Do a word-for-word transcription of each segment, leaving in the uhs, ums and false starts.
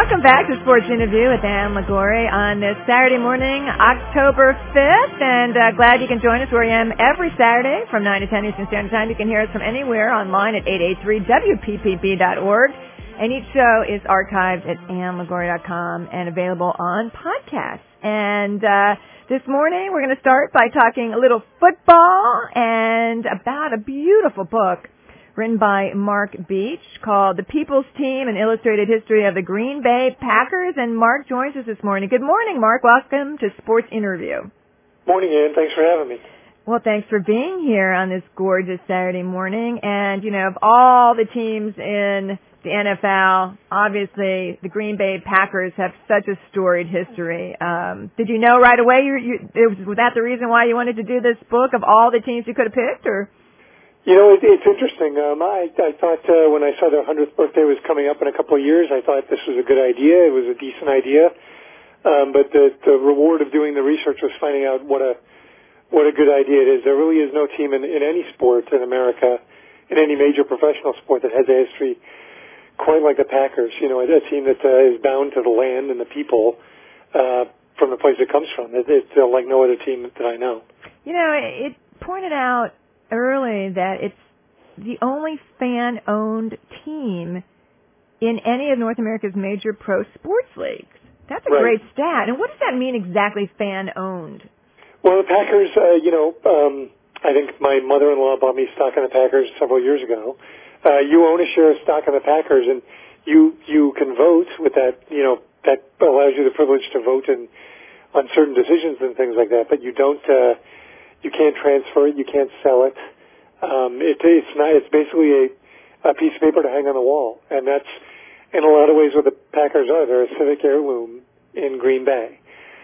Welcome back to Sports Interview with Ann Liguori on this Saturday morning, October fifth, and uh, glad you can join us where I am every Saturday from nine to ten Eastern Standard Time. You can hear us from anywhere online at eight eight three W P P B dot org, and each show is archived at ann liguori dot com and available on podcasts. And uh, this morning we're going to start by talking a little football and about a beautiful book written by Mark Beach called The People's Team, an illustrated history of the Green Bay Packers. And Mark joins us this morning. Good morning, Mark. Welcome to Sports Interview. Morning, Ann. Thanks for having me. Well, thanks for being here on this gorgeous Saturday morning. And, you know, of all the teams in the N F L, obviously the Green Bay Packers have such a storied history. Um, did you know right away? You, you, it was, was that the reason why you wanted to do this book of all the teams you could have picked, or? You know, it, it's interesting. Um, I, I thought uh, when I saw their hundredth birthday was coming up in a couple of years, I thought this was a good idea. It was a decent idea. Um, but the, the reward of doing the research was finding out what a what a good idea it is. There really is no team in, in any sport in America, in any major professional sport, that has a history quite like the Packers. You know, a team that uh, is bound to the land and the people uh, from the place it comes from. It, it's uh, like no other team that I know. You know, it pointed out early that it's the only fan-owned team in any of North America's major pro sports leagues. That's a right. great stat. And what does that mean exactly, fan-owned? Well, the Packers, uh, you know, um, I think my mother-in-law bought me stock in the Packers several years ago. Uh, you own a share of stock in the Packers, and you you can vote with that. You know, that allows you the privilege to vote in, on certain decisions and things like that. But you don't. Uh, You can't transfer it. You can't sell it. Um, it it's not. It's basically a, a piece of paper to hang on the wall, and that's in a lot of ways what the Packers are. They're a civic heirloom in Green Bay.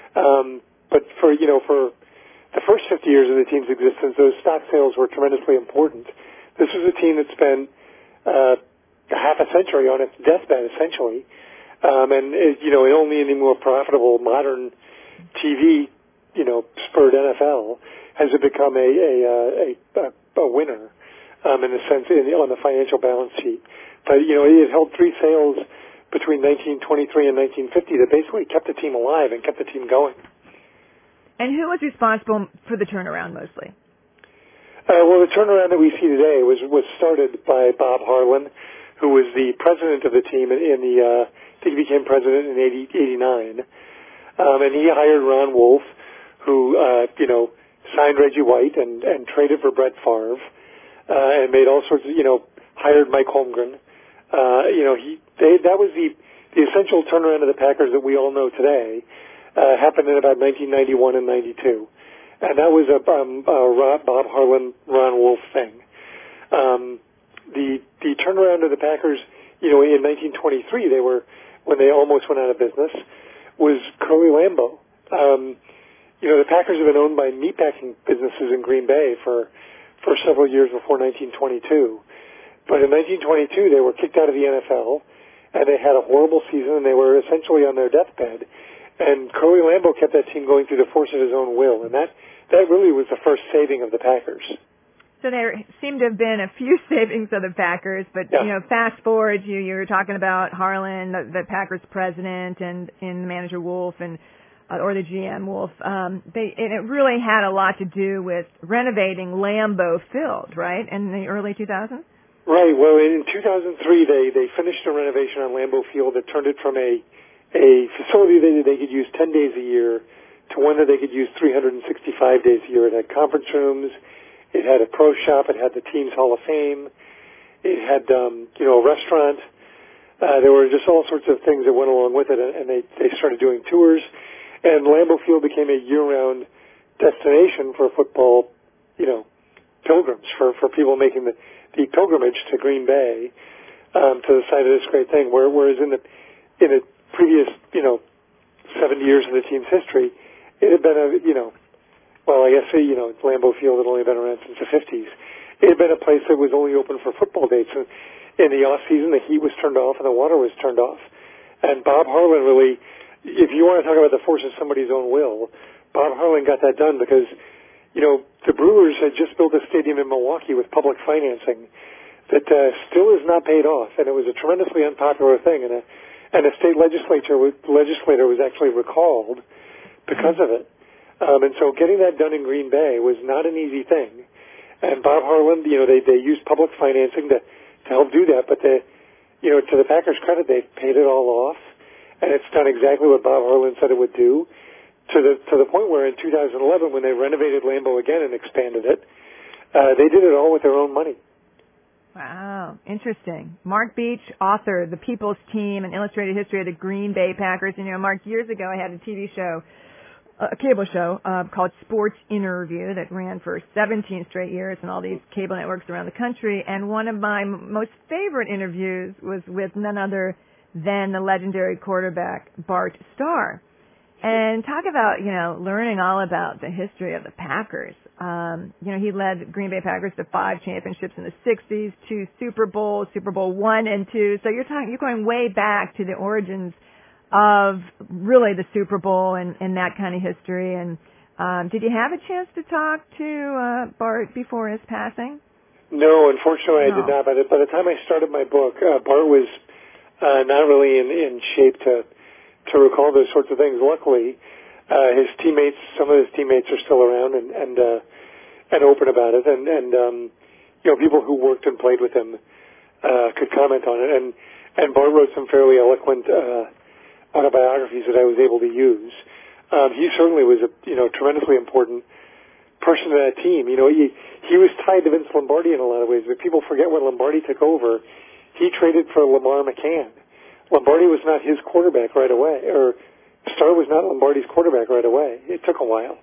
Um, but for you know, for the first fifty years of the team's existence, those stock sales were tremendously important. This was a team that spent uh, half a century on its deathbed, essentially, um, and it, you know, only in the more profitable modern T V, you know, spurred N F L has it become a a, a, a winner um, in the sense in the, on the financial balance sheet. But you know, it held three sales between nineteen twenty-three and nineteen fifty that basically kept the team alive and kept the team going. And who was responsible for the turnaround mostly? Uh, well, the turnaround that we see today was was started by Bob Harlan, who was the president of the team in, in the. Uh, I think he became president in eighty-nine, um, and he hired Ron Wolf, who uh, you know. signed Reggie White and, and traded for Brett Favre, uh, and made all sorts of, you know, hired Mike Holmgren. Uh, you know, he, they, that was the, the essential turnaround of the Packers that we all know today, uh, happened in about nineteen ninety-one and ninety-two. And that was a, um, a Bob Harlan, Ron Wolf thing. Um, the, the turnaround of the Packers, you know, in nineteen twenty-three, they were, when they almost went out of business, was Curly Lambeau. Um, You know, the Packers have been owned by meatpacking businesses in Green Bay for, for several years before nineteen twenty-two. But in nineteen twenty-two, they were kicked out of the N F L, and they had a horrible season, and they were essentially on their deathbed. And Curly Lambeau kept that team going through the force of his own will, and that, that really was the first saving of the Packers. So there seem to have been a few savings of the Packers, but, yeah. you know, fast forward, you, you were talking about Harlan, the, the Packers president, and, and manager Wolf, and or the G M Wolf, um, they, and it really had a lot to do with renovating Lambeau Field, right, in the early two thousands? Right. Well, in two thousand three, they, they finished a renovation on Lambeau Field that turned it from a, a facility that they could use ten days a year to one that they could use three hundred sixty-five days a year. It had conference rooms. It had a pro shop. It had the team's Hall of Fame. It had, um, you know, a restaurant. Uh, there were just all sorts of things that went along with it, and they, they started doing tours. And Lambeau Field became a year-round destination for football, you know, pilgrims, for, for people making the, the pilgrimage to Green Bay um, to the site of this great thing. Whereas in the in the previous, you know, seventy years of the team's history, it had been a, you know, well, I guess, you know, Lambeau Field had only been around since the fifties. It had been a place that was only open for football dates. And in the off-season, the heat was turned off and the water was turned off. And Bob Harlan really... If you want to talk about the force of somebody's own will, Bob Harlan got that done because, you know, the Brewers had just built a stadium in Milwaukee with public financing that uh, still is not paid off, and it was a tremendously unpopular thing. And a, and a state legislature was, legislator was actually recalled because of it. Um, and so getting that done in Green Bay was not an easy thing. And Bob Harlan, you know, they they used public financing to to help do that, but they, you know, to the Packers' credit, they paid it all off, and it's done exactly what Bob Harlan said it would do. To the to the point where in two thousand eleven, when they renovated Lambeau again and expanded it, uh, they did it all with their own money. Wow, interesting. Mark Beach, author, The People's Team, an illustrated history of the Green Bay Packers. And, you know, Mark, years ago I had a T V show, a cable show uh, called Sports Interview that ran for seventeen straight years on all these cable networks around the country. And one of my m- most favorite interviews was with none other than the legendary quarterback Bart Starr. And talk about, you know, learning all about the history of the Packers. Um, you know, he led Green Bay Packers to five championships in the sixties, two Super Bowls, Super Bowl one and two. So you're talking, you're going way back to the origins of really the Super Bowl and, and that kind of history. And um, did you have a chance to talk to uh, Bart before his passing? No, unfortunately, No. I did not. By the, by the time I started my book, uh, Bart was uh, not really in, in shape to to recall those sorts of things. Luckily, uh, his teammates, some of his teammates are still around and and, uh, and open about it, and and um, you know, people who worked and played with him uh, could comment on it. And and Bart wrote some fairly eloquent uh, autobiographies that I was able to use. Um, he certainly was a you know tremendously important person in that team. You know, he he was tied to Vince Lombardi in a lot of ways, but people forget when Lombardi took over, he traded for Lamar McCann. Lombardi was not his quarterback right away, or Starr was not Lombardi's quarterback right away. It took a while,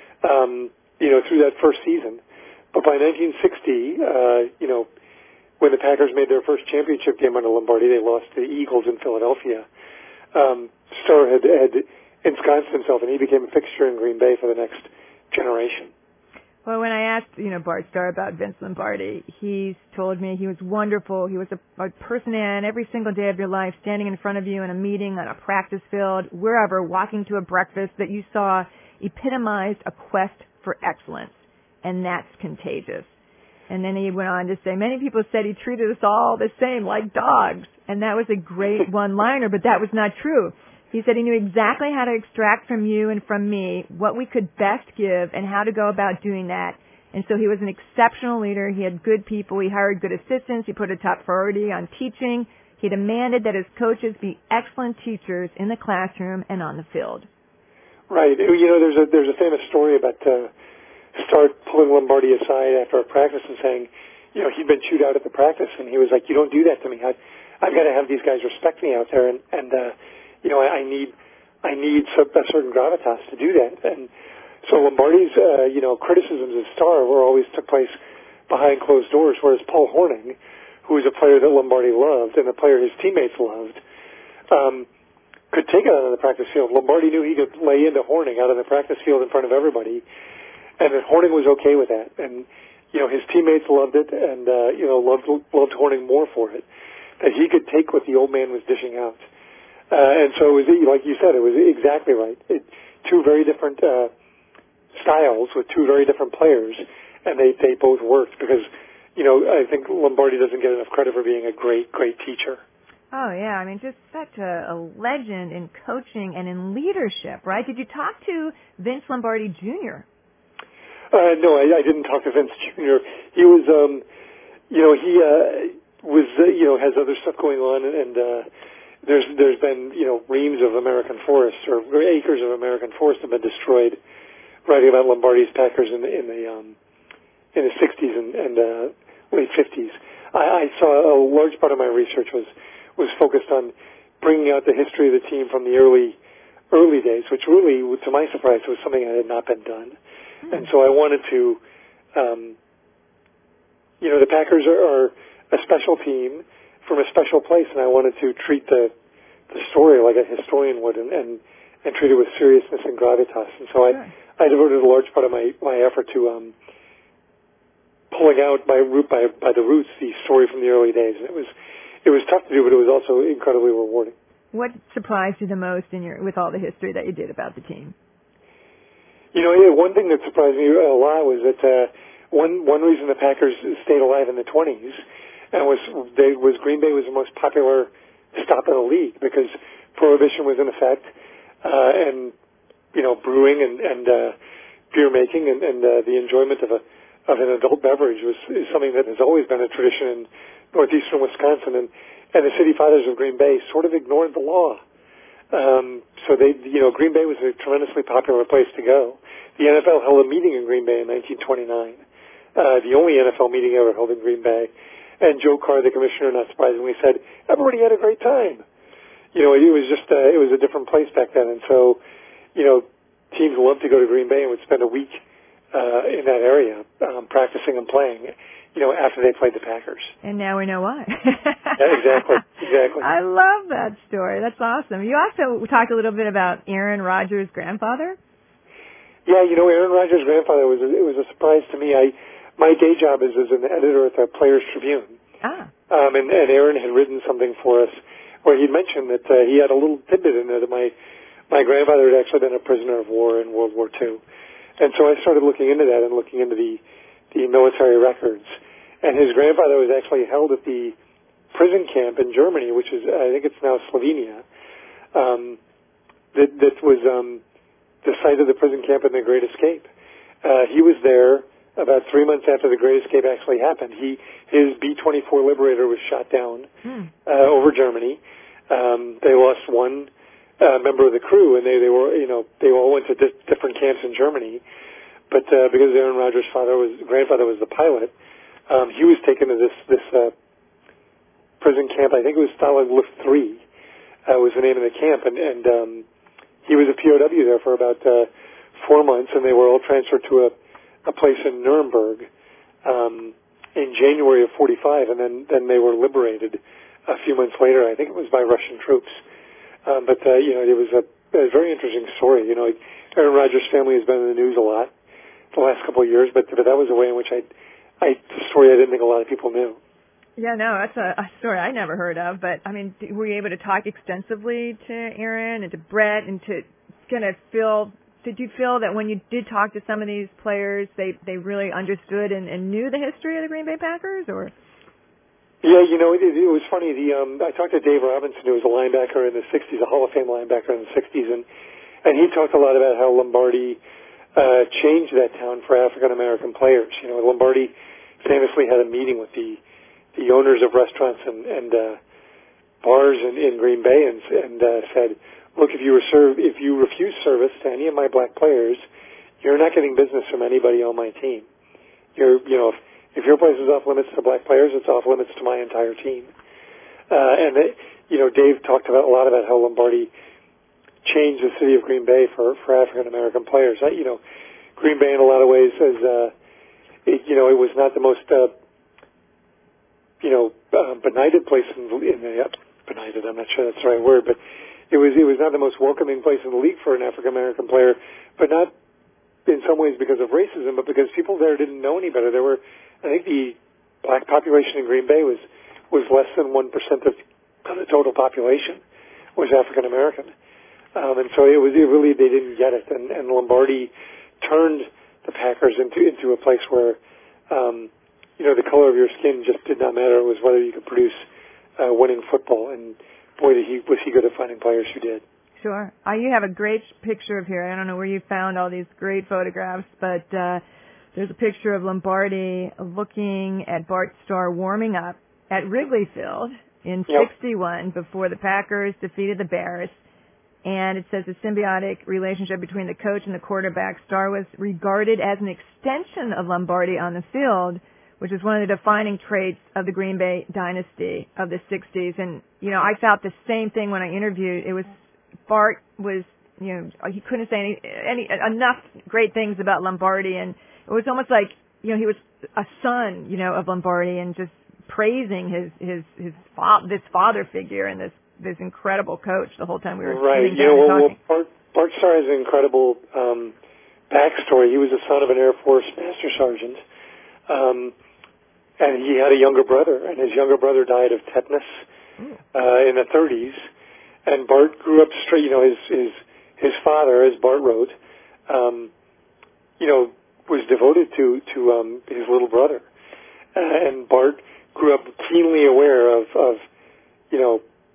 um, you know, through that first season. But by nineteen sixty, uh, you know, when the Packers made their first championship game under Lombardi, they lost to the Eagles in Philadelphia. Um, Starr had, had ensconced himself, and he became a fixture in Green Bay for the next generation. Well, when I asked, you know, Bart Starr about Vince Lombardi, he told me he was wonderful. He was a, a person in every single day of your life, standing in front of you in a meeting, on a practice field, wherever, walking to a breakfast, that you saw epitomized a quest for excellence. And that's contagious. And then he went on to say, many people said he treated us all the same, like dogs. And that was a great one-liner, but that was not true. He said he knew exactly how to extract from you and from me what we could best give and how to go about doing that. And so he was an exceptional leader. He had good people. He hired good assistants. He put a top priority on teaching. He demanded that his coaches be excellent teachers in the classroom and on the field. Right. You know, there's a there's a famous story about uh, Starr pulling Lombardi aside after a practice and saying, you know, he'd been chewed out at the practice, and he was like, "You don't do that to me. I, I've got to have these guys respect me out there, and and uh, you know, I, I need I need a certain gravitas to do that." And so Lombardi's, uh, you know, criticisms of Starr were always took place behind closed doors, whereas Paul Hornung, who was a player that Lombardi loved and a player his teammates loved, um, could take it out on the practice field. Lombardi knew he could lay into Hornung out on the practice field in front of everybody, and that Hornung was okay with that. And you know, his teammates loved it, and uh, you know, loved loved Hornung more for it. That he could take what the old man was dishing out. Uh, and so it was, like you said, it was exactly right. It, two very different uh, styles with two very different players, and they, they both worked because, you know, I think Lombardi doesn't get enough credit for being a great, great teacher. Oh, yeah. I mean, just such a, a legend in coaching and in leadership, right? Did you talk to Vince Lombardi Junior? Uh, no, I, I didn't talk to Vince Junior He was, um, you know, he uh, was, uh, you know, has other stuff going on, and, and uh, There's there's been you know reams of American forests or acres of American forest have been destroyed, writing about Lombardi's Packers in the in the um, in the sixties and, and uh, late fifties. I, I saw a large part of my research was was focused on bringing out the history of the team from the early early days, which really, to my surprise, was something that had not been done. Mm-hmm. And so I wanted to, um, you know, the Packers are, are a special team from a special place, and I wanted to treat the the story like a historian would, and and, and treat it with seriousness and gravitas. And so I sure. I devoted a large part of my, my effort to um, pulling out by root by by the roots the story from the early days. And it was it was tough to do, but it was also incredibly rewarding. What surprised you the most in your with all the history that you did about the team? You know, yeah, one thing that surprised me a lot was that uh, one one reason the Packers stayed alive in the twenties. And was they was Green Bay was the most popular stop in the league because prohibition was in effect, uh, and you know, brewing and, and uh, beer making and, and uh, the enjoyment of a of an adult beverage was is something that has always been a tradition in northeastern Wisconsin, and and the City Fathers of Green Bay sort of ignored the law. Um, so they, you know, Green Bay was a tremendously popular place to go. The N F L held a meeting in Green Bay in nineteen twenty-nine, uh, the only N F L meeting ever held in Green Bay. And Joe Carr, the commissioner, not surprisingly, said everybody had a great time. You know, it was just uh, it was a different place back then, and so, you know, teams loved to go to Green Bay and would spend a week uh, in that area um, practicing and playing, you know, after they played the Packers. And now we know why. Yeah, exactly, exactly. I love that story. That's awesome. You also talked a little bit about Aaron Rodgers' grandfather. Yeah, you know, Aaron Rodgers' grandfather was a, it was a surprise to me. I my day job is as an editor at the Players Tribune, ah, um, and, and Aaron had written something for us where he'd mentioned that uh, he had a little tidbit in there that my my grandfather had actually been a prisoner of war in World War Two, and so I started looking into that and looking into the the military records, and his grandfather was actually held at the prison camp in Germany, which is I think it's now Slovenia. Um, that that was um, the site of the prison camp in the Great Escape. Uh, he was there about three months after the Great Escape actually happened. He his B twenty-four Liberator was shot down hmm. uh, over Germany. Um, they lost one uh, member of the crew, and they they were you know they all went to di- different camps in Germany. But uh, because Aaron Rodgers' father was grandfather was the pilot, um, he was taken to this this uh, prison camp. I think it was Stalag Luft three uh, was the name of the camp, and and um, he was a P O W there for about uh, four months, and they were all transferred to a a place in Nuremberg um, in January of forty-five, and then, then they were liberated a few months later. I think it was by Russian troops. Um, but, uh, you know, it was a, a very interesting story. You know, Aaron Rodgers' family has been in the news a lot the last couple of years, but, but that was a way in which I, I, the story I didn't think a lot of people knew. Yeah, no, that's a, a story I never heard of, but, I mean, were you able to talk extensively to Aaron and to Brett and to kind of feel... Did you feel that when you did talk to some of these players, they, they really understood and, and knew the history of the Green Bay Packers, or? Yeah, you know, it, it was funny. The um, I talked to Dave Robinson, who was a linebacker in the sixties, a Hall of Fame linebacker in the sixties, and and he talked a lot about how Lombardi uh, changed that town for African American players. You know, Lombardi famously had a meeting with the the owners of restaurants and, and uh, bars in, in Green Bay, and and uh, said, look, if you were serve, if you refuse service to any of my black players, you're not getting business from anybody on my team. You're, you know, if, if your place is off limits to black players, it's off limits to my entire team. Uh, and it, you know, Dave talked about a lot about how Lombardi changed the city of Green Bay for for African American players. I, you know, Green Bay in a lot of ways is, uh, it, you know, it was not the most, uh, you know, uh, benighted place in, in the uh, benighted. I'm not sure that's the right word, but. It was it was not the most welcoming place in the league for an African American player, but not in some ways because of racism, but because people there didn't know any better. There were, I think, the black population in Green Bay was was less than one percent of the total population was African American, um, and so it was it really they didn't get it. And, and Lombardi turned the Packers into into a place where, um, you know, the color of your skin just did not matter. It was whether you could produce uh, winning football. And boy, did he, was he good at finding players who did. Sure. Uh, you have a great picture of here. I don't know where you found all these great photographs, but uh, there's a picture of Lombardi looking at Bart Starr warming up at Wrigley Field in yep. sixty-one before the Packers defeated the Bears. And it says the symbiotic relationship between the coach and the quarterback. Starr was regarded as an extension of Lombardi on the field, which is one of the defining traits of the Green Bay dynasty of the sixties. And, you know, I felt the same thing when I interviewed. It was, Bart was, you know, he couldn't say any, any, enough great things about Lombardi. And it was almost like, you know, he was a son, you know, of Lombardi and just praising his, his, his, fa- this father figure and this, this incredible coach the whole time we were right. sitting You down know, and well, talking. well, Bart, Bart Starr has an incredible, um, backstory. He was the son of an Air Force Master Sergeant. Um, And he had a younger brother, and his younger brother died of tetanus uh, in the thirties. And Bart grew up straight. You know, his his his father, as Bart wrote, um, you know, was devoted to to um, his little brother. Uh, and Bart grew up keenly aware of of you know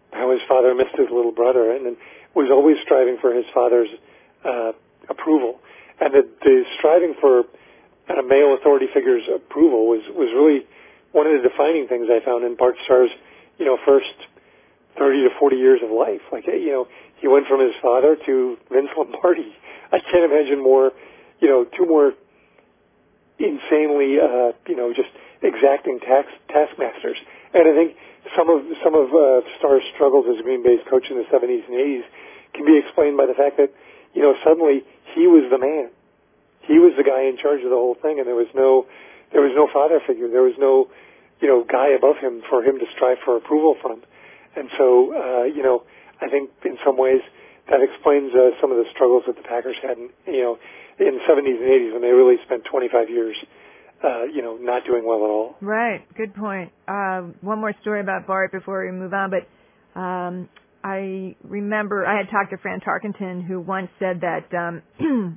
how his father missed his little brother, and, and was always striving for his father's uh, approval. And the, the striving for uh, male authority figures' approval was, was really one of the defining things I found in Bart Starr's, you know, first thirty to forty years of life. Like, you know, he went from his father to Vince Lombardi. I can't imagine more, you know, two more insanely, uh, you know, just exacting tax, taskmasters. And I think some of, some of, uh, Starr's struggles as Green Bay's coach in the seventies and eighties can be explained by the fact that, you know, suddenly he was the man. He was the guy in charge of the whole thing, and there was no, there was no father figure. There was no, you know, guy above him for him to strive for approval from. And so, uh, you know, I think in some ways that explains uh, some of the struggles that the Packers had, in, you know, in the seventies and eighties when they really spent twenty-five years, uh, you know, not doing well at all. Right. Good point. Uh, one more story about Bart before we move on, but um, I remember I had talked to Fran Tarkenton, who once said that um,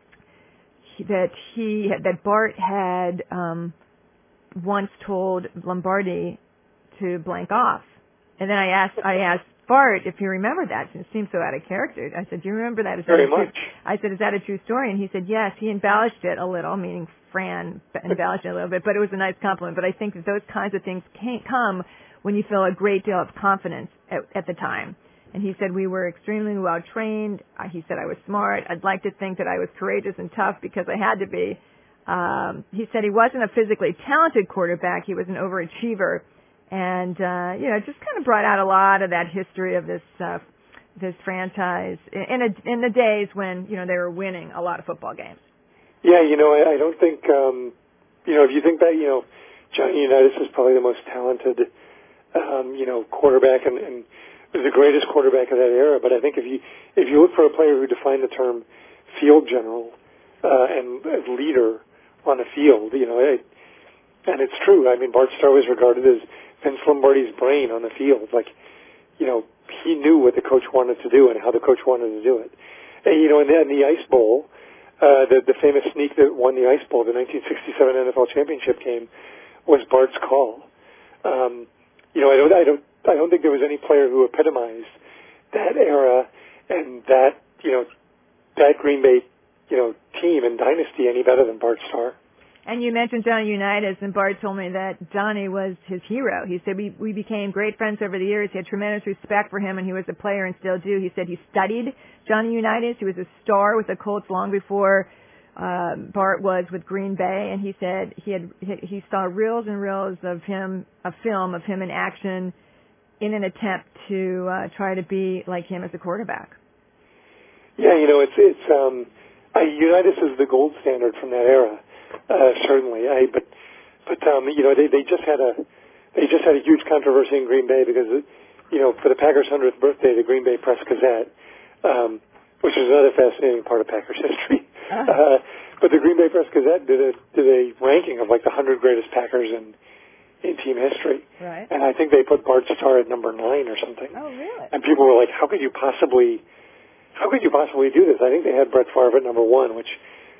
that he that Bart had um, once told Lombardi to blank off. And then I asked, I asked Bart if he remembered that. It seemed so out of character. I said, "Do you remember that?" Is that Very a true? much. I said, "Is that a true story?" And he said, "Yes." He embellished it a little, meaning Fran embellished it a little bit, but it was a nice compliment. But I think that those kinds of things can't come when you feel a great deal of confidence at, at the time. And he said, "We were extremely well trained." Uh, he said, "I was smart. I'd like to think that I was courageous and tough because I had to be." Um, he said he wasn't a physically talented quarterback. He was an overachiever. And, uh, you know, it just kind of brought out a lot of that history of this, uh, this franchise in a, in the days when, you know, they were winning a lot of football games. Yeah, you know, I, I don't think, um, you know, if you think back, you know, Johnny Unitas is probably the most talented, um, you know, quarterback and, and was the greatest quarterback of that era. But I think if you, if you look for a player who defined the term field general, uh, and as leader on the field, you know, it, and it's true. I mean, Bart Starr was regarded as Vince Lombardi's brain on the field. Like, you know, he knew what the coach wanted to do and how the coach wanted to do it. And, you know, in the, in the Ice Bowl, uh, the, the famous sneak that won the Ice Bowl, the nineteen sixty-seven N F L championship game, was Bart's call. Um, you know, I don't, I don't, I don't think there was any player who epitomized that era and that, you know, that Green Bay, you know, team and dynasty any better than Bart Starr. And you mentioned Johnny Unitas, and Bart told me that Johnny was his hero. He said we, we became great friends over the years. He had tremendous respect for him, and he was a player and still do. He said he studied Johnny Unitas. He was a star with the Colts long before uh, Bart was with Green Bay, and he said he had he saw reels and reels of him, a film of him in action in an attempt to uh, try to be like him as a quarterback. Yeah, you know, it's, it's um, I, Unitas is the gold standard from that era. Uh, certainly, I, but, but, um, you know, they, they just had a, they just had a huge controversy in Green Bay because, you know, for the Packers' hundredth birthday, the Green Bay Press Gazette, um, which is another fascinating part of Packers history. Uh, but the Green Bay Press Gazette did a, did a ranking of like the hundred greatest Packers in, in team history. Right. And I think they put Bart Starr at number nine or something. Oh, really? And people were like, how could you possibly, how could you possibly do this? I think they had Brett Favre at number one, which,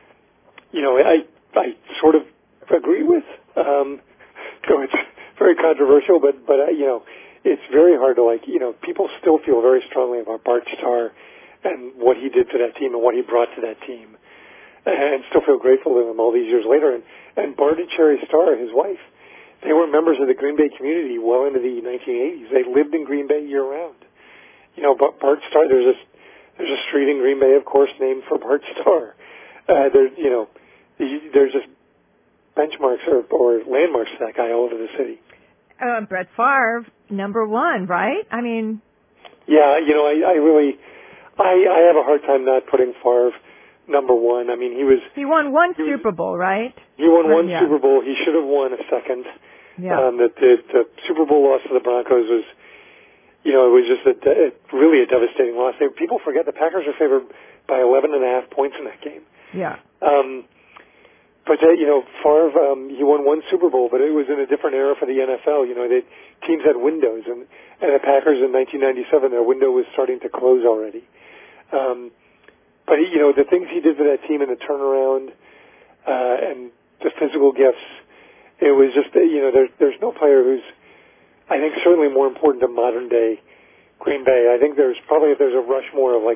you know, I, I sort of agree with. Um, so it's very controversial, but, but, uh, you know, it's very hard to like, you know, people still feel very strongly about Bart Starr and what he did to that team and what he brought to that team, and still feel grateful to him all these years later. And, and Bart and Cherry Starr, his wife, they were members of the Green Bay community well into the nineteen eighties. They lived in Green Bay year round. You know, Bart Starr, there's a, there's a street in Green Bay, of course, named for Bart Starr. Uh, there's, you know, there's just benchmarks or, or landmarks to that guy all over the city. Uh, Brett Favre, number one, right? I mean, yeah, you know, I, I really, I, I have a hard time not putting Favre number one. I mean, he was he won one he Super was, Bowl, right? He won or, one yeah. Super Bowl. He should have won a second. Yeah. Um, the, the, the Super Bowl loss to the Broncos was, you know, it was just a, a really a devastating loss. They, people forget the Packers were favored by eleven and a half points in that game. Yeah. Um, But, uh, you know, Favre, um, he won one Super Bowl, but it was in a different era for the N F L. You know, they, teams had windows, and, and the Packers in nineteen ninety-seven, their window was starting to close already. Um, but, he, you know, the things he did for that team in the turnaround uh, and the physical gifts, it was just, you know, there, there's no player who's, I think, certainly more important to modern-day Green Bay. I think there's probably if there's a Rushmore of like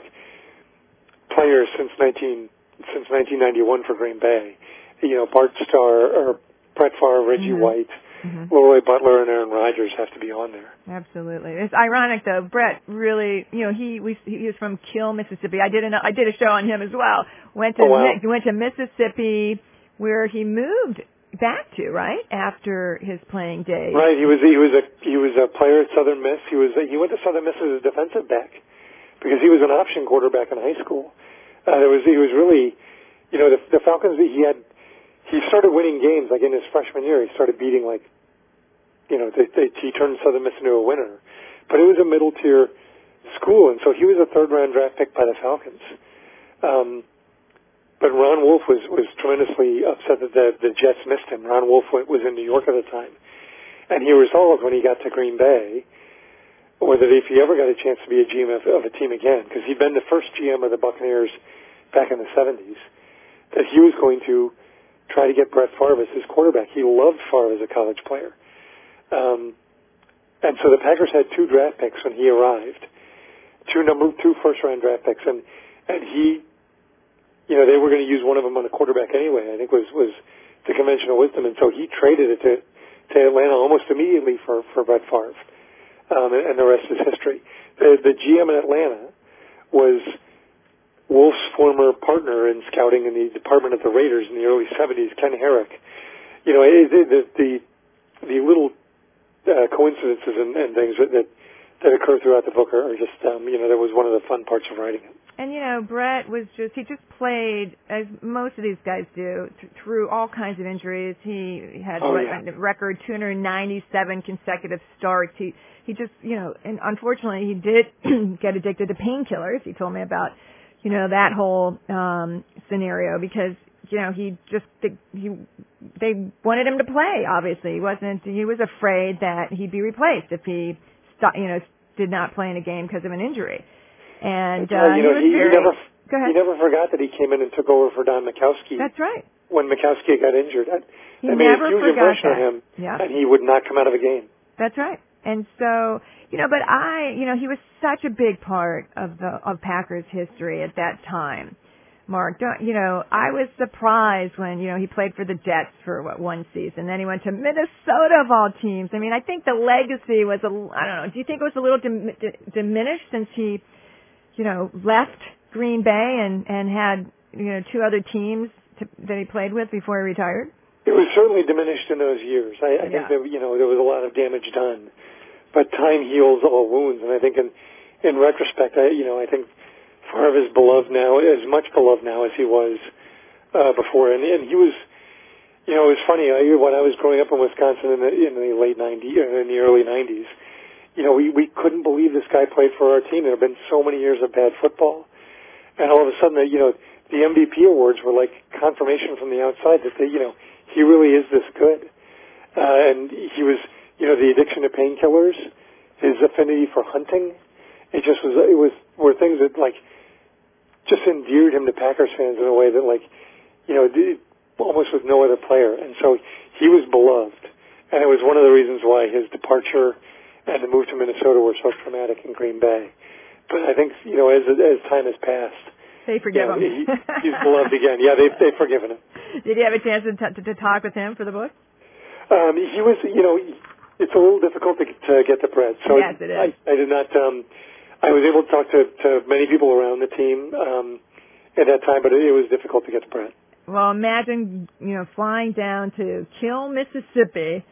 players since nineteen since nineteen ninety-one for Green Bay. You know, Bart Starr or Brett Favre, Reggie mm-hmm. White, mm-hmm. Leroy Butler, and Aaron Rodgers have to be on there. Absolutely. It's ironic though. Brett really, you know, he we, he was from Kill, Mississippi. I did an, I did a show on him as well. Went to oh, wow. went to Mississippi, where he moved back to right after his playing days. Right. He was he was a he was a player at Southern Miss. He was he went to Southern Miss as a defensive back because he was an option quarterback in high school. Uh, there was he was really, you know, the, the Falcons. He had he started winning games like in his freshman year. He started beating like, you know, they, they, he turned Southern Miss into a winner. But it was a middle tier school, and so he was a third round draft pick by the Falcons. Um, But Ron Wolf was, was tremendously upset that the, the Jets missed him. Ron Wolf went, was in New York at the time. And he resolved when he got to Green Bay, or that if he ever got a chance to be a G M of, of a team again, because he'd been the first G M of the Buccaneers back in the seventies, that he was going to try to get Brett Favre as his quarterback. He loved Favre as a college player. Um, and so the Packers had two draft picks when he arrived, two number two first-round draft picks, and, and he... You know, they were going to use one of them on a quarterback anyway, I think was, was the conventional wisdom. And so he traded it to, to Atlanta almost immediately for, for Brett Favre. Um, and, and the rest is history. The, the G M in Atlanta was Wolf's former partner in scouting in the department of the Raiders in the early seventies, Ken Herrick. You know, it, it, the, the, the little uh, coincidences and, and things that, that, that occur throughout the book are just, um, you know, that was one of the fun parts of writing it. And, you know, Brett was just, he just played, as most of these guys do, th- through all kinds of injuries. He had oh, what, yeah. a record two hundred ninety-seven consecutive starts. He, he just, you know, and unfortunately he did get addicted to painkillers. He told me about, you know, that whole um, scenario because, you know, he just, he, they wanted him to play, obviously. He wasn't, he was afraid that he'd be replaced if he, st- you know, did not play in a game because of an injury. And uh, you know, he, was he, very, he never go ahead. he never forgot that he came in and took over for Don Mikowski. That's right. When Mikowski got injured, that, he that made never a huge forgot impression that. on him, yeah. and he would not come out of a game. That's right. And so, you know, but I, you know, he was such a big part of the of Packers history at that time. Mark, don't, you know, I was surprised when, you know, he played for the Jets for, what, one season. Then he went to Minnesota of all teams. I mean, I think the legacy was, a, I don't know, do you think it was a little dim, d- diminished since he, you know, left Green Bay and, and had, you know, two other teams to, that he played with before he retired? It was certainly diminished in those years. I, I yeah. think that, you know, there was a lot of damage done. But time heals all wounds. And I think in, in retrospect, I, you know, I think Favre is beloved now, as much beloved now as he was uh, before. And, and he was, you know, it was funny. I, when I was growing up in Wisconsin in the, in the late nineties, in the early nineties, you know, we, we couldn't believe this guy played for our team. There have been so many years of bad football. And all of a sudden, you know, the M V P awards were like confirmation from the outside that, they, you know, he really is this good. Uh, and he was, you know, the addiction to painkillers, his affinity for hunting, it just was, it was, were things that like just endeared him to Packers fans in a way that like, you know, did, almost with no other player. And so he was beloved. And it was one of the reasons why his departure and the move to Minnesota were so traumatic in Green Bay. But I think, you know, as as time has passed, they forgive you know, him. he, he's beloved again. Yeah, they've, they've forgiven him. Did you have a chance to, t- to talk with him for the book? Um, he was, you know, it's a little difficult to, to get the Brett. So yes, it is. I, I did not, um, I was able to talk to, to many people around the team um, at that time, but it, it was difficult to get the Brett. Well, imagine, you know, flying down to Kill, Mississippi,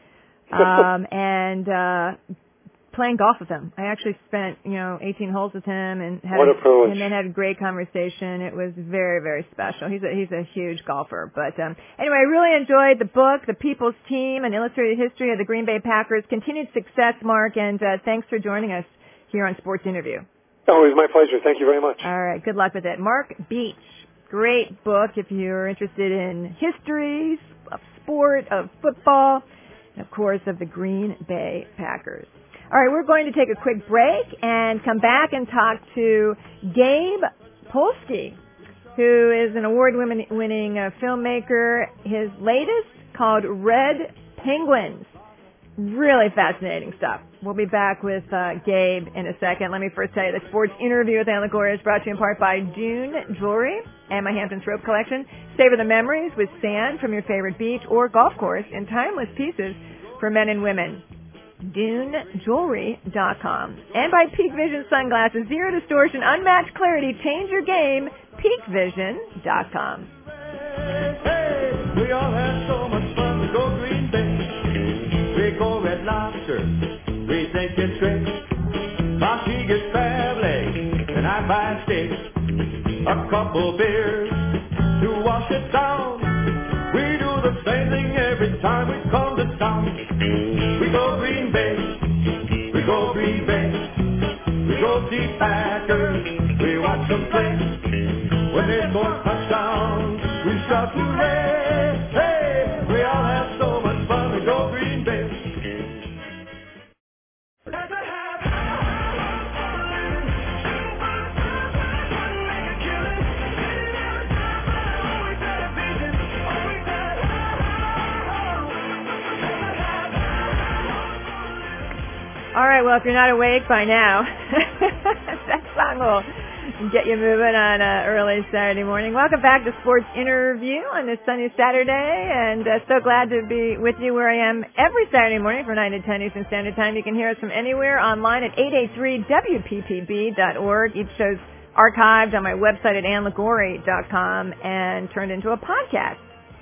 um, and uh, playing golf with him. I actually spent, you know, eighteen holes with him and had what a privilege. and then had a great conversation. It was very, very special. He's a he's a huge golfer. But um, anyway, I really enjoyed the book, The People's Team, an illustrated history of the Green Bay Packers. Continued success, Mark, and uh, thanks for joining us here on Sports Interview. Oh, it was my pleasure. Thank you very much. All right, good luck with it. Mark Beach, great book if you're interested in histories of sport, of football, and of course of the Green Bay Packers. All right, we're going to take a quick break and come back and talk to Gabe Polsky, who is an award-winning uh, filmmaker. His latest, called Red Penguins. Really fascinating stuff. We'll be back with uh, Gabe in a second. Let me first tell you the sports interview with Ann Liguori is brought to you in part by Dune Jewelry and my Hamptons Rope Collection. Savor the memories with sand from your favorite beach or golf course in timeless pieces for men and women. Dune Jewelry dot com. And by Peak Vision Sunglasses. Zero distortion, unmatched clarity. Change your game. Peak Vision dot com. Hey, we all had so much fun to go Green Bay. We go Red Lobster, we think it's great. Mom, she gets crab legs, and I buy steak. A couple beers to wash it down. We do the same thing every time we come to town. We go Green Bay, we go Green Bay. We go see Packers, we watch them play. When they score touchdowns, we shout hooray! Hey, we all have so much fun. We go Green Bay. All right, well, if you're not awake by now, that song will get you moving on uh, early Saturday morning. Welcome back to Sports Interview on this sunny Saturday, and uh, so glad to be with you where I am every Saturday morning from nine to ten Eastern Standard Time. You can hear us from anywhere online at eight eight three W P P B dot org. Each show's archived on my website at Ann Liguori dot com and turned into a podcast.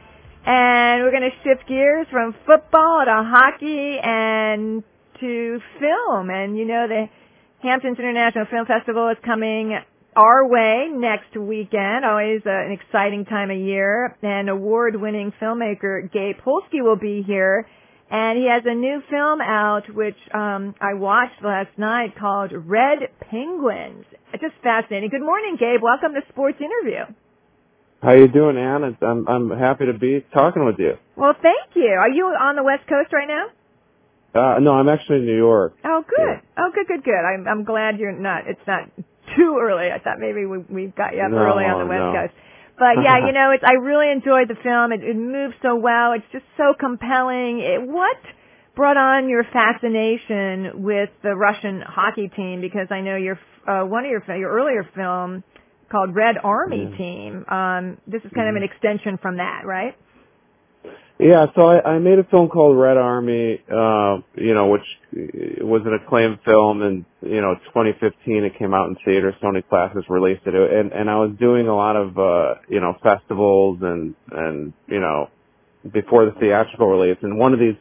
And we're going to shift gears from football to hockey and to film. And you know, the Hamptons International Film Festival is coming our way next weekend. Always uh, an exciting time of year. And award-winning filmmaker Gabe Polsky will be here. And he has a new film out, which um, I watched last night, called Red Penguins. It's just fascinating. Good morning, Gabe. Welcome to Sports Interview. How you doing, Ann? I'm I'm happy to be talking with you. Well, thank you. Are you on the West Coast right now? Uh, no, I'm actually in New York. Oh, good. Yeah. Oh, good, good, good. I'm I'm glad you're not. It's not too early. I thought maybe we we got you up no, early on the West no. Coast. But yeah, you know, it's I really enjoyed the film. It, it moves so well. It's just so compelling. It, what brought on your fascination with the Russian hockey team? Because I know your uh, one of your your earlier film called Red Army yeah. Team. Um, this is kind mm-hmm. of an extension from that, right? Yeah, so I, I made a film called Red Army, uh, you know, which was an acclaimed film, and you know, twenty fifteen it came out in theaters. Sony Classics released it, and and I was doing a lot of uh, you know festivals and and you know before the theatrical release, and one of these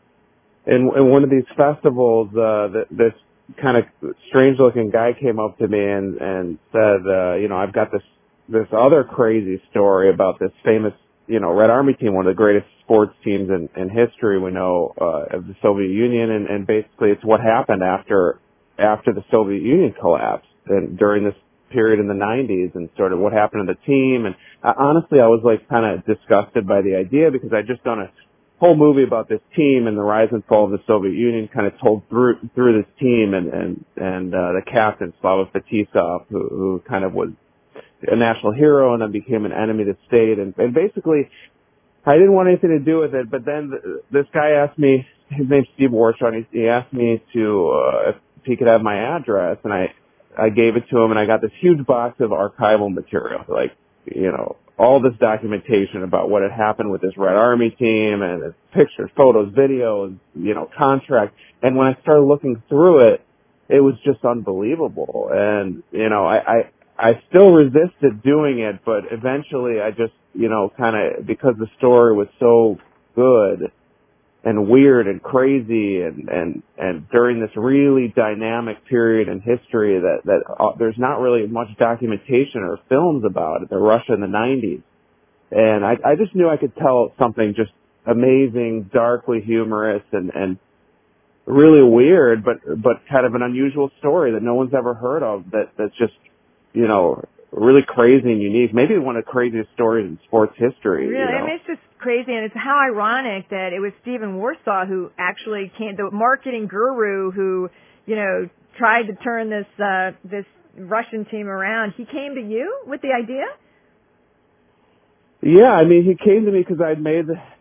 in, in one of these festivals, uh, th- this kind of strange-looking guy came up to me and and said, uh, you know, I've got this this other crazy story about this famous, you know, Red Army team, one of the greatest sports teams in, in history we know uh, of the Soviet Union, and, and basically it's what happened after after the Soviet Union collapsed and during this period in the nineties, and sort of what happened to the team. And uh, honestly, I was like kind of disgusted by the idea because I'd just done a whole movie about this team and the rise and fall of the Soviet Union, kind of told through through this team and and and uh, the captain Slava Fetisov, who, who kind of was a national hero and then became an enemy to the state, and, and basically I didn't want anything to do with it. But then th- this guy asked me, his name's Steve Warshon, he, he asked me to uh, if he could have my address, and I I gave it to him, and I got this huge box of archival material, like, you know, all this documentation about what had happened with this Red Army team, and pictures, photos, videos, you know, contracts. And when I started looking through it, it was just unbelievable. And, you know, I, I, I still resisted doing it, but eventually I just, you know, kind of, because the story was so good and weird and crazy, and, and, and during this really dynamic period in history that, that uh, there's not really much documentation or films about it, the Russia in the nineties. And I, I just knew I could tell something just amazing, darkly humorous, and, and really weird, but, but kind of an unusual story that no one's ever heard of, that, that's just, you know, really crazy and unique. Maybe one of the craziest stories in sports history. Really? You know? I mean, it's just crazy, and it's how ironic that it was Stephen Warsaw who actually came, the marketing guru who, you know, tried to turn this uh, this Russian team around. He came to you with the idea? Yeah, I mean, he came to me because I'd made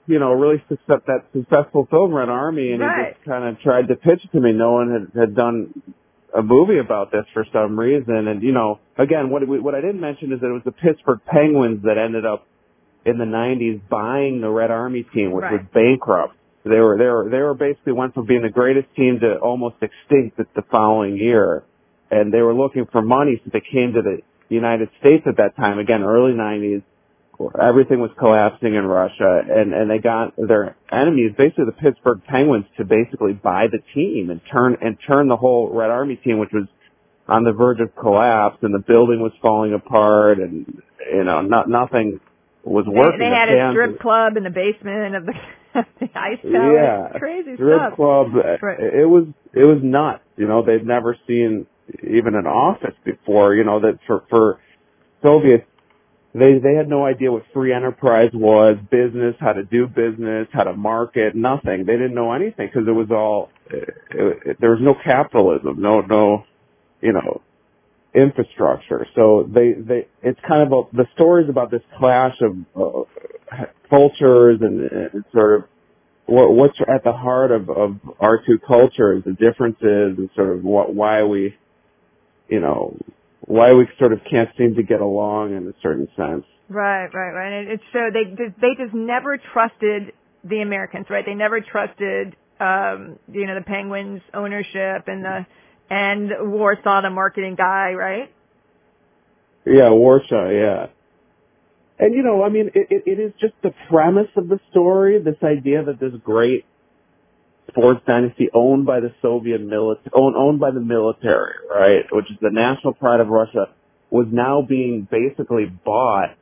you know, really success, that successful film, Red Army, and right. he just kind of tried to pitch it to me. No one had, had done a movie about this for some reason. And, you know, again, what, what I didn't mention is that it was the Pittsburgh Penguins that ended up in the nineties buying the Red Army team, which right. was bankrupt. They were, they were, they were basically went from being the greatest team to almost extinct the following year. And they were looking for money, so they came to the United States at that time, again, early nineties. Everything was collapsing in Russia, and, and they got their enemies, basically the Pittsburgh Penguins, to basically buy the team and turn, and turn the whole Red Army team, which was on the verge of collapse, and the building was falling apart, and, you know, not, nothing was working. They, they had a strip club in the basement of the, the ice tower. Yeah. Crazy strip stuff. club. Right. It was, it was nuts. You know, they'd never seen even an office before, you know, that for, for Soviets, they, they had no idea what free enterprise was, business, how to do business, how to market, nothing. They didn't know anything because it was all, it, it, there was no capitalism, no, no, you know, infrastructure. So they, they, it's kind of a, the stories about this clash of uh, cultures and, and sort of what, what's at the heart of, of our two cultures, the differences, and sort of what, why we, you know, why we sort of can't seem to get along in a certain sense. Right, right, right. And it's so they they just never trusted the Americans, right? They never trusted, um, you know, the Penguins' ownership and the and Warsaw, the marketing guy, right? Yeah, Warsaw, yeah. And you know, I mean, it, it, it is just the premise of the story. This idea that this great sports dynasty owned by the Soviet military, owned, owned by the military, right, which is the national pride of Russia, was now being basically bought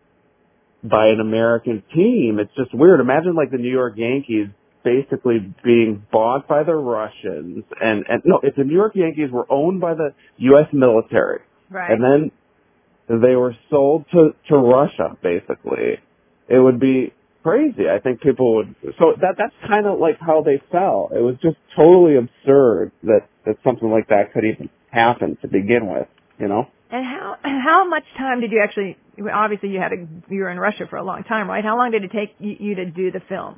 by an American team. It's just weird. Imagine like the New York Yankees basically being bought by the Russians, and, and no, if the New York Yankees were owned by the U S military, right. and then they were sold to, to Russia, basically, it would be crazy. I think people would, so that, that's kind of like how they fell. It was just totally absurd that, that something like that could even happen to begin with, you know? And how, how much time did you actually, obviously you had a, you were in Russia for a long time, right? How long did it take you, you to do the film?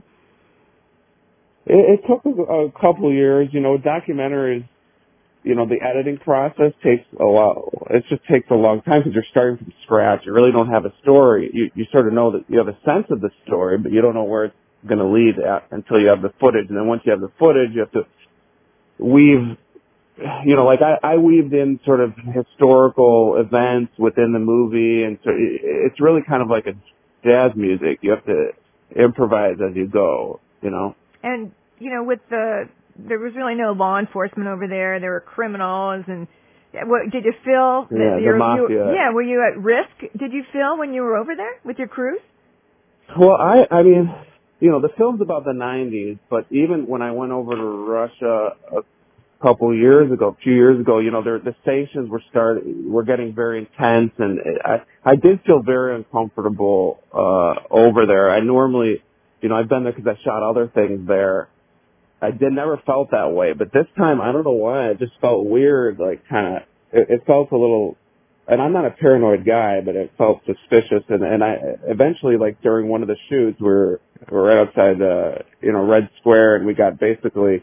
It, it took a, a couple of years, you know, documentaries, you know, the editing process takes a lot, it just takes a long time because you're starting from scratch. You really don't have a story. You, you sort of know that you have a sense of the story, but you don't know where it's going to lead at until you have the footage. And then once you have the footage, you have to weave, you know, like I, I weaved in sort of historical events within the movie. And so it's really kind of like a jazz music. You have to improvise as you go, you know. And, you know, with the, there was really no law enforcement over there. There were criminals, and what did you feel? Yeah, the mafia. You, yeah, were you at risk? Did you feel when you were over there with your crews? Well, I, I mean, you know, the film's about the nineties, but even when I went over to Russia a couple of years ago, a few years ago, you know, there, the sanctions were start, were getting very intense, and I, I did feel very uncomfortable uh over there. I normally, you know, I've been there because I shot other things there. I did never felt that way, but this time, I don't know why, it just felt weird, like kind of, it, it felt a little, and I'm not a paranoid guy, but it felt suspicious, and, and I, eventually, like during one of the shoots, we we're, we we're right outside, uh, you know, Red Square, and we got basically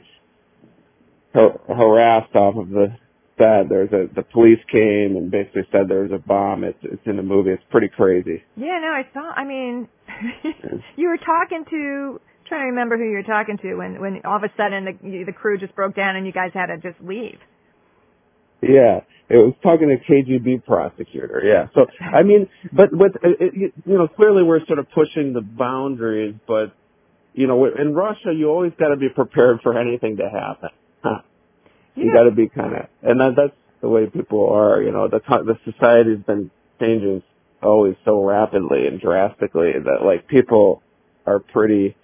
har- harassed off of the set. There's a, the police came and basically said there was a bomb. It's, it's in the movie. It's pretty crazy. Yeah, no, I saw, I mean, you were talking to, trying to remember who you were talking to when, when all of a sudden the, the crew just broke down and you guys had to just leave. Yeah, it was talking to a K G B prosecutor. Yeah, so I mean, but but it, you know, clearly we're sort of pushing the boundaries. But you know, in Russia, you always got to be prepared for anything to happen. Huh. You Yeah. got to be kind of, and that, that's the way people are. You know, the the society's been changing always so rapidly and drastically that like people are pretty,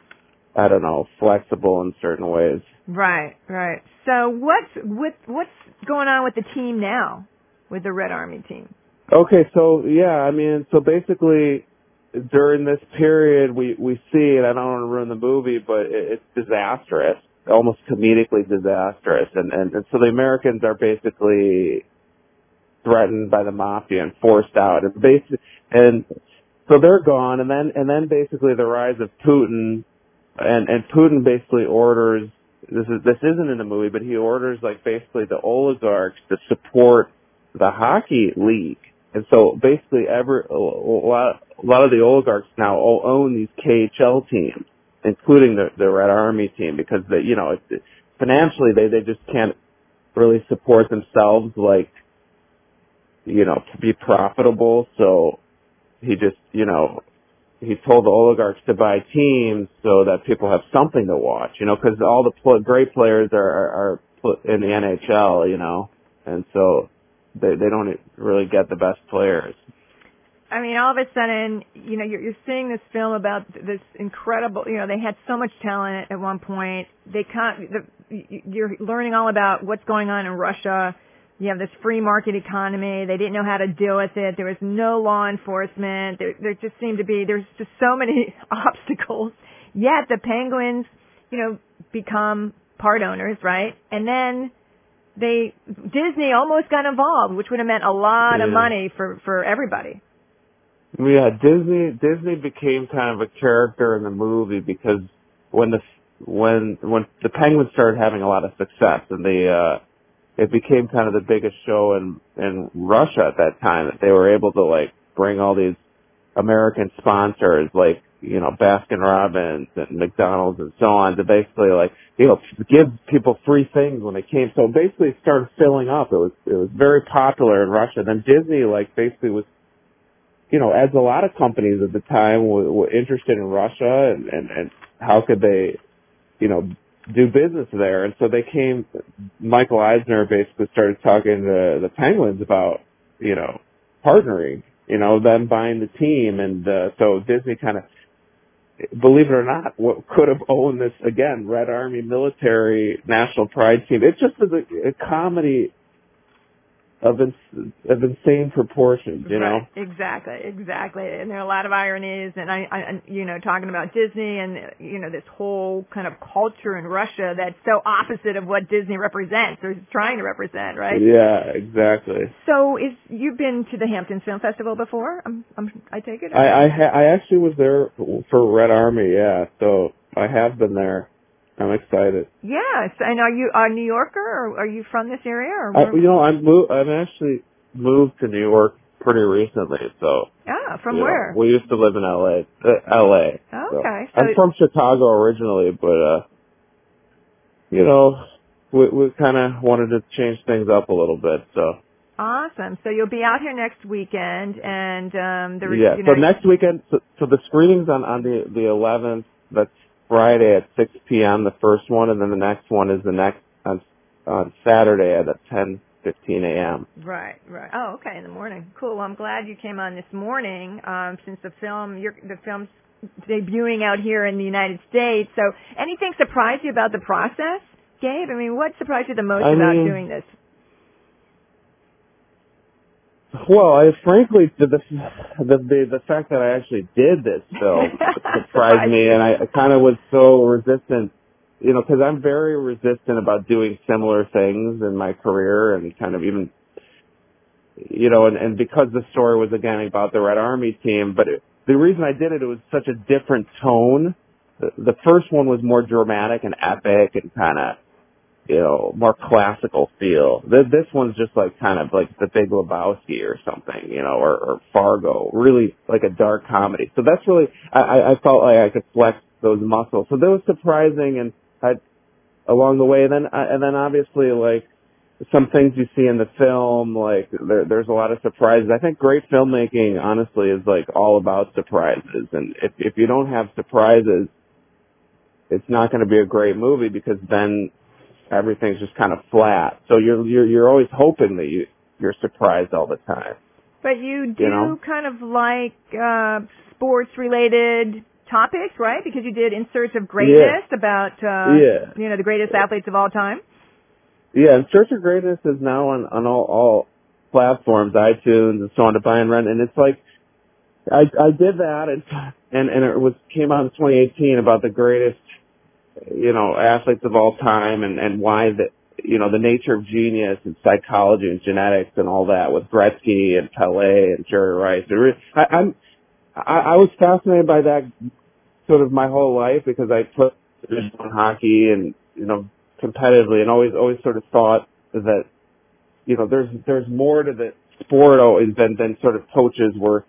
I don't know, flexible in certain ways. Right, right. So what's with what's going on with the team now, with the Red Army team? Okay, so yeah, I mean, so basically during this period we we see, and I don't want to ruin the movie, but it, it's disastrous, almost comedically disastrous, and, and and so the Americans are basically threatened by the mafia and forced out, and basic and so they're gone, and then and then basically the rise of Putin, and and Putin basically orders this is this isn't in the movie, but he orders like basically the oligarchs to support the hockey league, and so basically every a lot a lot of the oligarchs now own these K H L teams, including the the Red Army team, because they you know it, financially they they just can't really support themselves like you know to be profitable, so. He just, you know, he told the oligarchs to buy teams so that people have something to watch, you know, because all the pl- great players are, are, are in the N H L, you know, and so they they don't really get the best players. I mean, all of a sudden, you know, you're, you're seeing this film about this incredible, you know, they had so much talent at one point. They can't, the, you're learning all about what's going on in Russia. You have this free market economy. They didn't know how to deal with it. There was no law enforcement. There, there just seemed to be, there's just so many obstacles. Yet the Penguins, you know, become part owners, right? And then they, Disney almost got involved, which would have meant a lot yeah. of money for, for everybody. Yeah, Disney, Disney became kind of a character in the movie because when the, when, when the Penguins started having a lot of success and they, uh, it became kind of the biggest show in, in Russia at that time, that they were able to like bring all these American sponsors like, you know, Baskin Robbins and McDonald's and so on to basically like, you know, give people free things when they came. So basically it started filling up. It was, it was very popular in Russia. Then Disney like basically was, you know, as a lot of companies at the time were, were interested in Russia and, and, and how could they, you know, do business there. And so they came, Michael Eisner basically started talking to the Penguins about, you know, partnering, you know, them buying the team. And uh, so Disney kind of, believe it or not, what could have owned this, again, Red Army military national pride team. It just was a, a comedy of, ins- of insane proportions, you know? Right. Exactly, exactly. And there are a lot of ironies, and I, I, you know, talking about Disney and, you know, this whole kind of culture in Russia that's so opposite of what Disney represents or is trying to represent, right? Yeah, exactly. So, is you've been to the Hamptons Film Festival before? I'm, I'm, I take it. Or? I I, ha- I actually was there for Red Army, yeah. So I have been there. I'm excited. Yes, and are you a New Yorker, or are you from this area? Or I, you know, I'm moved. I've actually moved to New York pretty recently. So. Ah, from you where? know, we used to live in L A. Uh, L A. Oh, okay. So. So I'm from Chicago originally, but uh, you know, we we kind of wanted to change things up a little bit. So. Awesome. So you'll be out here next weekend, and um, the yeah. you know, So next weekend, so, so the screening's on on the the eleventh. That's Friday at six p.m. the first one, and then the next one is the next on on Saturday at ten fifteen a.m. Right, right. Oh, okay, in the morning. Cool. Well, I'm glad you came on this morning, um, since the film, you're, the film's debuting out here in the United States. So, anything surprised you about the process, Gabe? I mean, what surprised you the most I about mean, doing this? Well, I frankly, the, the the the fact that I actually did this film surprised me, and I, I kind of was so resistant, you know, because I'm very resistant about doing similar things in my career, and kind of even, you know, and, and because the story was again about the Red Army team, but it, the reason I did it, it was such a different tone. The, the first one was more dramatic and epic and kind of, you know, more classical feel. This, this one's just like kind of like The Big Lebowski or something, you know, or, or Fargo, really like a dark comedy. So that's really, I, I felt like I could flex those muscles. So that was surprising, and I, along the way, and then, and then obviously like some things you see in the film, like there, there's a lot of surprises. I think great filmmaking, honestly, is like all about surprises. And if, if you don't have surprises, it's not going to be a great movie, because then everything's just kind of flat. So you're you're you're always hoping that you you're surprised all the time. But you do you know? kind of like uh, sports related topics, right? Because you did In Search of Greatness yeah. about uh, yeah. you know, the greatest athletes of all time. Yeah, In Search of Greatness is now on on all, all platforms, iTunes and so on, to buy and rent. And it's like I I did that, and and and it was came out in twenty eighteen about the greatest, you know, athletes of all time, and, and why the, you know, the nature of genius and psychology and genetics and all that with Gretzky and Pelé and Jerry Rice. Really, I, I'm, I, I was fascinated by that sort of my whole life because I played Division One hockey and, you know, competitively, and always, always sort of thought that, you know, there's, there's more to the sport always than, than sort of coaches were,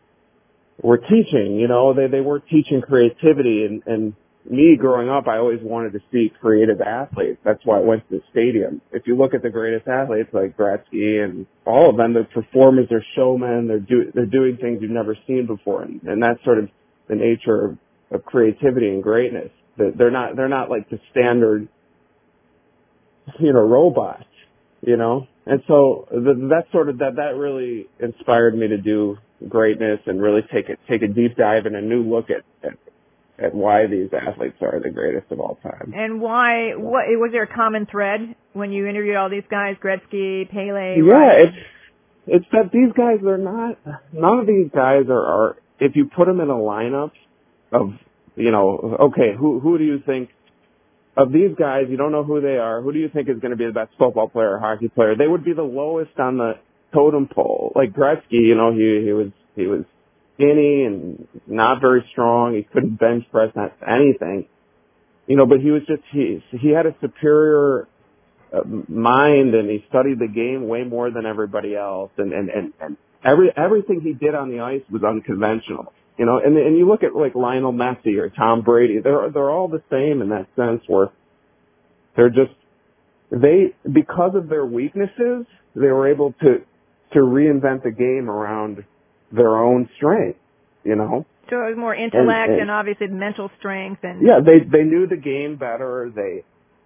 were teaching, you know, they, they were teaching creativity, and, and me growing up, I always wanted to see creative athletes. That's why I went to the stadium. If you look at the greatest athletes like Gretzky and all of them, they're performers, they're showmen, they're do, they're doing things you've never seen before, and, and that's sort of the nature of, of creativity and greatness. They're not, they're not like the standard, you know, robots, you know? And so the, that sort of, that, that really inspired me to do greatness and really take it, take a deep dive and a new look at, at, at why these athletes are the greatest of all time. And why, what, was there a common thread when you interviewed all these guys, Gretzky, Pele? Yeah, Ryan? it's, it's that these guys, they're not, none of these guys are, are, if you put them in a lineup of, you know, okay, who, who do you think, of these guys, you don't know who they are, who do you think is going to be the best football player or hockey player? They would be the lowest on the totem pole. Like Gretzky, you know, he, he was, he was skinny and not very strong. He couldn't bench press, not anything, you know, but he was just, he, he had a superior uh, mind, and he studied the game way more than everybody else. And, and, and, and every, everything he did on the ice was unconventional. You know, and and you look at like Lionel Messi or Tom Brady, they're they're all the same in that sense, where they're just they because of their weaknesses, they were able to to reinvent the game around their own strength. You know, so it was more intellect and, and, and obviously mental strength, and yeah, they they knew the game better. They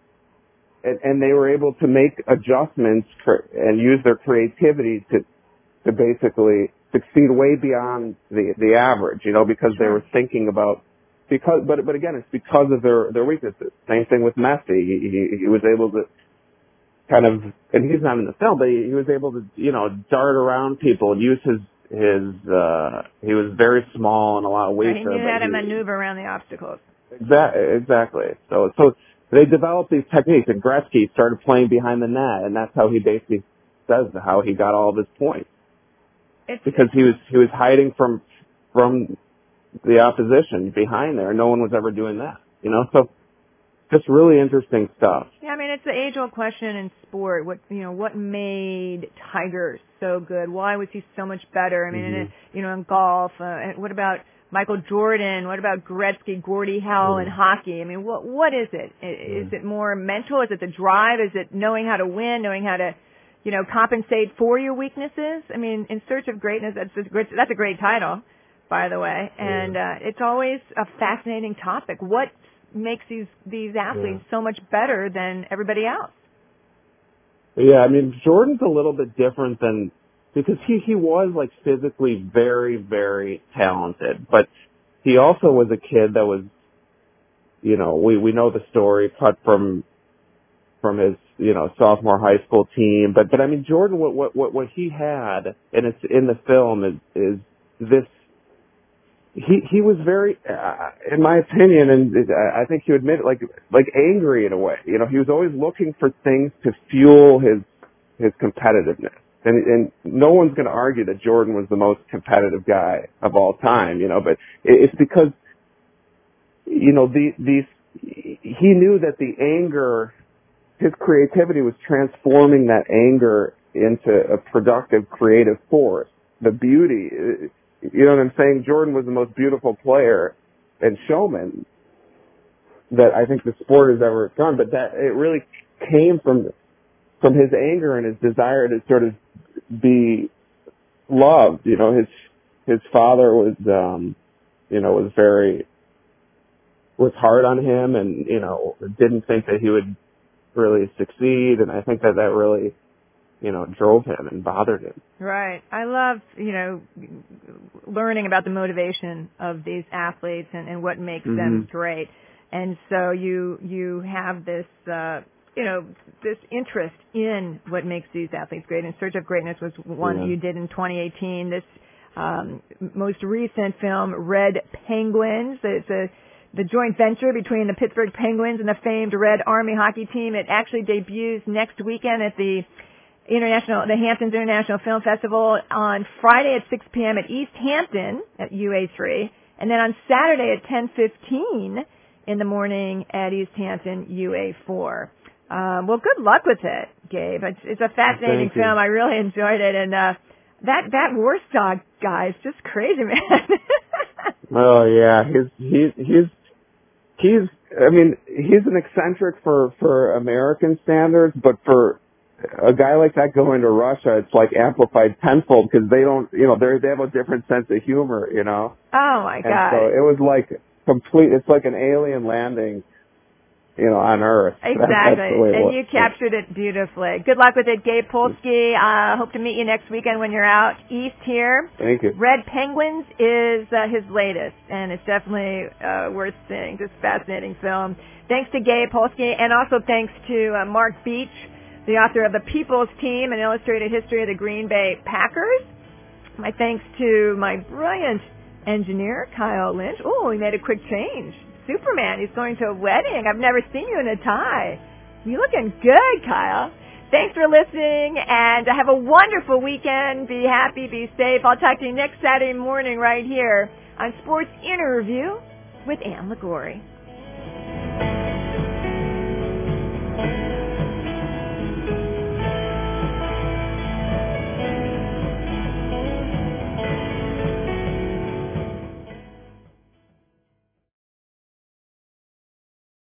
and, and they were able to make adjustments for, and use their creativity to to basically succeed way beyond the the average, you know, because they were thinking about because but but again, it's because of their their weaknesses. Same thing with Messi. He, he he was able to kind of, and he's not in the film, but he, he was able to, you know, dart around people and use his his. uh He was very small and a lot of weight. he knew how to maneuver around the obstacles. Exactly, exactly. So so they developed these techniques, and Gretzky started playing behind the net, and that's how he basically says how he got all of his points. It's, Because he was he was hiding from from the opposition behind there. No one was ever doing that, you know. So just really interesting stuff. Yeah, I mean, it's the age-old question in sport. What you know, what made Tiger so good? Why was he so much better? I mean, Mm-hmm. in, you know, in golf. Uh, and what about Michael Jordan? What about Gretzky, Gordie Howe Mm-hmm. in hockey? I mean, what what is it? Is it more mental? Is it the drive? Is it knowing how to win? Knowing how to you know, compensate for your weaknesses? I mean, In Search of Greatness, that's a great, that's a great title, by the way. And uh, it's always a fascinating topic. What makes these, these athletes yeah. so much better than everybody else? Yeah, I mean, Jordan's a little bit different than, because he, he was like physically very, very talented, but he also was a kid that was, you know, we, we know the story, cut from, from his, you know, sophomore high school team. But, but I mean, Jordan, what, what, what, what he had, and it's in the film, is, is this, he, he was very, uh, in my opinion, and I think he would admit it, like, like angry in a way. You know, he was always looking for things to fuel his, his competitiveness. And, and no one's going to argue that Jordan was the most competitive guy of all time, you know, but it's because, you know, the, these, he knew that the anger, his creativity was transforming that anger into a productive, creative force. The beauty, you know what I'm saying? Jordan was the most beautiful player and showman that I think the sport has ever done, but that it really came from from his anger and his desire to sort of be loved. You know, his his father was, um, you know, was very was hard on him, and you know, didn't think that he would really succeed, and I think that that really, you know, drove him and bothered him. Right. I love, you know, learning about the motivation of these athletes and, and what makes mm-hmm. them great. And so you you have this, uh, you know, this interest in what makes these athletes great. In Search of Greatness was one yeah. you did in twenty eighteen. This um, most recent film, Red Penguins. It's a the joint venture between the Pittsburgh Penguins and the famed Red Army hockey team. It actually debuts next weekend at the International, the Hamptons International Film Festival on Friday at six p.m. at East Hampton at U A three, and then on Saturday at ten fifteen in the morning at East Hampton U A four. Um, well, good luck with it, Gabe. It's, it's a fascinating Thank you. film. I really enjoyed it, and uh, that that Warsaw guy is just crazy, man. Oh yeah, he's he's he's he's. I mean, he's an eccentric for for American standards, but for a guy like that going to Russia, it's like amplified tenfold because they don't, you know, they they have a different sense of humor, you know. Oh my God! And so it was like complete. It's like an alien landing, you know, on Earth. Exactly, That's the way it and was. you captured it beautifully. Good luck with it, Gabe Polsky. Uh, hope to meet you next weekend when you're out east here. Thank you. Red Penguins is uh, his latest, and it's definitely uh, worth seeing. Just fascinating film. Thanks to Gabe Polsky, and also thanks to uh, Mark Beach, the author of The People's Team, an illustrated history of the Green Bay Packers. My thanks to my brilliant engineer, Kyle Lynch. Oh, he made a quick change. Superman, he's going to a wedding. I've never seen you in a tie. You're looking good, Kyle. Thanks for listening, and have a wonderful weekend. Be happy, be safe. I'll talk to you next Saturday morning right here on Sports Interview with Ann Liguori.